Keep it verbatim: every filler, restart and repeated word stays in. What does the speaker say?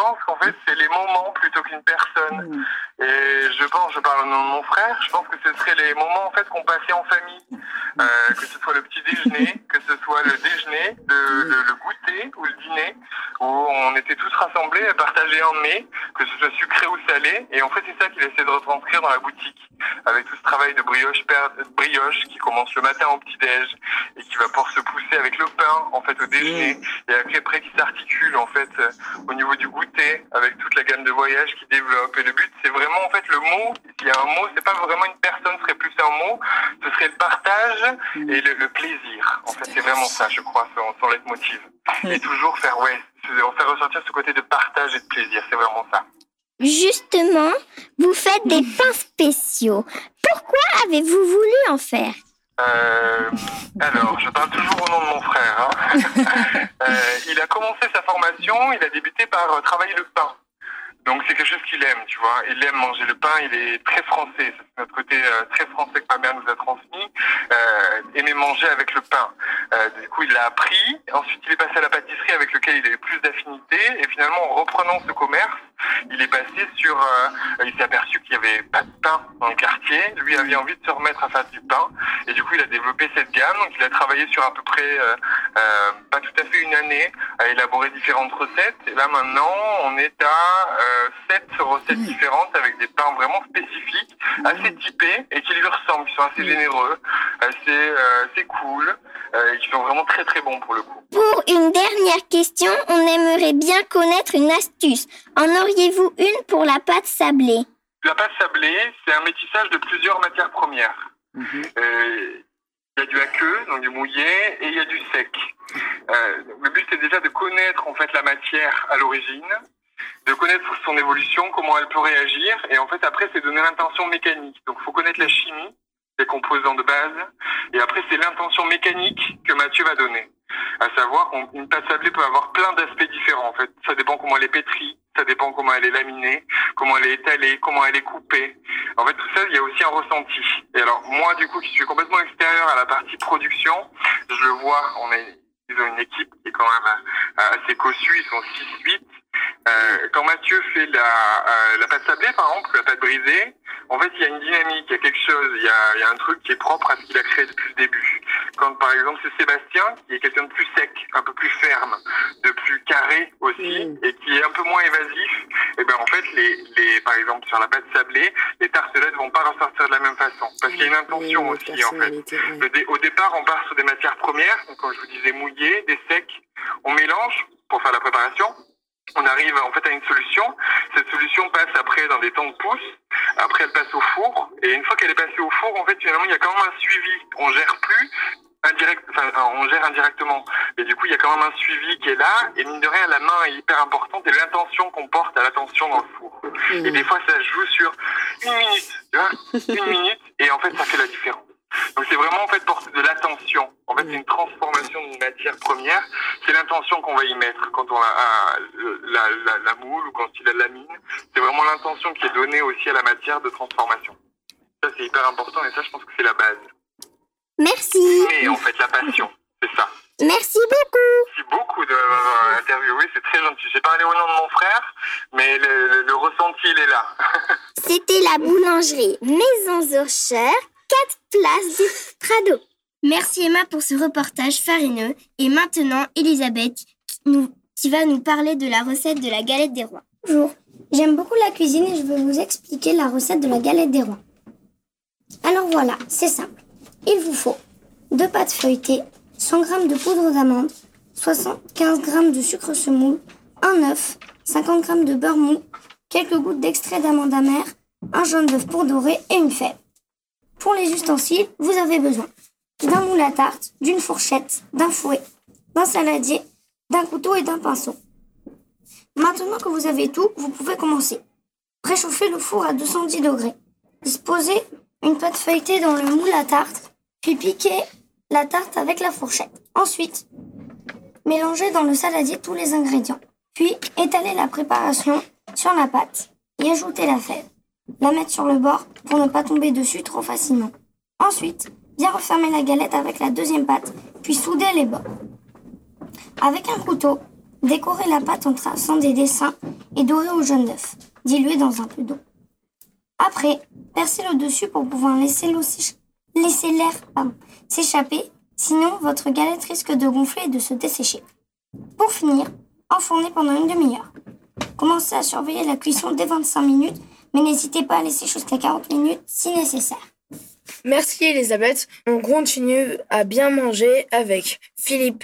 pense qu'en fait, c'est les moments plutôt qu'une personne. Mmh. Et je pense, je parle au nom de mon frère, je pense que ce seraient les moments en fait qu'on passait en famille. Euh, que ce soit le petit déjeuner, que ce soit le déjeuner, le, le, le goûter ou le dîner, où on était tous rassemblés à partager un mets, que ce soit sucré ou salé. Et en fait, c'est ça qu'il essaie de retranscrire dans la boutique, avec tout ce travail de brioche, brioche qui commence le matin au petit-déj et qui va pouvoir se pousser avec le pain en fait au déjeuner, et après qui s'articule en fait au niveau du goûter avec toute la gamme de voyages qui développe. Et le but, c'est vraiment en fait le mot. S'il y a un mot, c'est pas vraiment une personne, ce serait plus un mot, ce serait le partage et le, le plaisir. En fait, c'est vraiment ça, je crois, son, son leitmotiv. Et toujours faire, ouais, faire ressortir ce côté de partage et de plaisir, c'est vraiment ça. Justement, vous faites des pains spéciaux. Pourquoi avez-vous voulu en faire ? Euh, alors, je parle toujours au nom de mon frère. Hein. euh, il a commencé sa formation, il a débuté par euh, travailler le pain. Donc c'est quelque chose qu'il aime, tu vois. Il aime manger le pain, il est très français. C'est notre côté euh, très français que ma mère nous a transmis. Euh, aimer manger avec le pain. Euh, du coup, il l'a appris. Ensuite, il est passé à la pâtisserie avec lequel il avait plus d'affinité. Et finalement, en reprenant ce commerce, il est passé sur... Euh, il s'est aperçu qu'il n'y avait pas de pain dans le quartier. Lui avait envie de se remettre à faire du pain. Et du coup, il a développé cette gamme. Donc, il a travaillé sur à peu près, euh, euh, pas tout à fait une année, à élaborer différentes recettes. Et là, maintenant, on est à... Euh, sept recettes différentes avec des pains vraiment spécifiques, assez typés et qui lui ressemblent, qui sont assez généreux, assez, euh, assez cool euh, et qui sont vraiment très très bons pour le coup. Pour une dernière question, on aimerait bien connaître une astuce. En auriez-vous une pour la pâte sablée ? La pâte sablée, c'est un métissage de plusieurs matières premières. Mm-hmm. Euh, il y a du aqueux, donc du mouillé, et il y a du sec. Euh, le but, c'est déjà de connaître en fait la matière à l'origine, de connaître son évolution, comment elle peut réagir, et en fait après c'est donner l'intention mécanique. Donc il faut connaître la chimie, les composants de base, et après c'est l'intention mécanique que Mathieu va donner. À savoir qu'une pâte sablée peut avoir plein d'aspects différents en fait. Ça dépend comment elle est pétrie, ça dépend comment elle est laminée, comment elle est étalée, comment elle est coupée. En fait tout ça, il y a aussi un ressenti. Et alors moi du coup qui suis complètement extérieur à la partie production, je le vois, on est, ils ont une équipe qui est quand même assez cossue, ils sont six huit. Euh, quand Mathieu fait la, euh, la pâte sablée, par exemple, la pâte brisée, en fait, il y a une dynamique, il y a quelque chose, il y a, il y a un truc qui est propre à ce qu'il a créé depuis le début. Quand, par exemple, c'est Sébastien, qui est quelqu'un de plus sec, un peu plus ferme, de plus carré aussi, mmh. et qui est un peu moins évasif, et ben en fait, les, les, par exemple, sur la pâte sablée, les tartelettes vont pas ressortir de la même façon. Parce qu'il y a une intention mmh, aussi, en fait. Le dé, au départ, on part sur des matières premières, donc, comme je vous disais, mouillées, des secs, on mélange pour faire la préparation. On arrive en fait à une solution. Cette solution passe après dans des temps de pouce. Après, elle passe au four. Et une fois qu'elle est passée au four, en fait, finalement, il y a quand même un suivi. On gère plus indirect, enfin, on gère indirectement. Et du coup, il y a quand même un suivi qui est là. Et mine de rien, la main est hyper importante et l'intention qu'on porte à l'attention dans le four. Mmh. Et des fois, ça joue sur une minute, tu vois, une minute. Et en fait, ça fait la différence. Donc c'est vraiment en fait porter de l'attention. En fait, c'est une transformation d'une matière première. C'est l'intention qu'on va y mettre quand on a, a la, la, la moule ou quand il a la lamine. C'est vraiment l'intention qui est donnée aussi à la matière de transformation. Ça, c'est hyper important et ça, je pense que c'est la base. Merci. Et en fait, la passion, c'est ça. Merci beaucoup. Merci beaucoup de m'avoir interviewé, c'est très gentil. J'ai parlé au nom de mon frère, mais le, le, le ressenti, il est là. C'était la boulangerie Maison Zurcher, quatre places du Prado. Merci Emma pour ce reportage farineux. Et maintenant, Elisabeth qui, nous, qui va nous parler de la recette de la galette des rois. Bonjour, j'aime beaucoup la cuisine et je vais vous expliquer la recette de la galette des rois. Alors voilà, c'est simple. Il vous faut deux pâtes feuilletées, cent grammes de poudre d'amande, soixante-quinze grammes de sucre semoule, un œuf, cinquante grammes de beurre mou, quelques gouttes d'extrait d'amande amère, un jaune d'œuf pour dorer et une fève. Pour les ustensiles, vous avez besoin d'un moule à tarte, d'une fourchette, d'un fouet, d'un saladier, d'un couteau et d'un pinceau. Maintenant que vous avez tout, vous pouvez commencer. Préchauffez le four à deux cent dix degrés. Disposez une pâte feuilletée dans le moule à tarte, puis piquez la tarte avec la fourchette. Ensuite, mélangez dans le saladier tous les ingrédients. Puis, étalez la préparation sur la pâte et ajoutez la fève. La mettre sur le bord pour ne pas tomber dessus trop facilement. Ensuite, bien refermer la galette avec la deuxième pâte, puis souder les bords. Avec un couteau, décorez la pâte en traçant des dessins et doré au jaune d'œuf, dilué dans un peu d'eau. Après, percez le dessus pour pouvoir laisser l'eau s'éch- laisser l'air pardon, s'échapper, sinon votre galette risque de gonfler et de se dessécher. Pour finir, enfournez pendant une demi-heure. Commencez à surveiller la cuisson dès vingt-cinq minutes, mais n'hésitez pas à laisser jusqu'à quarante minutes si nécessaire. Merci Elisabeth, on continue à bien manger avec Philippe.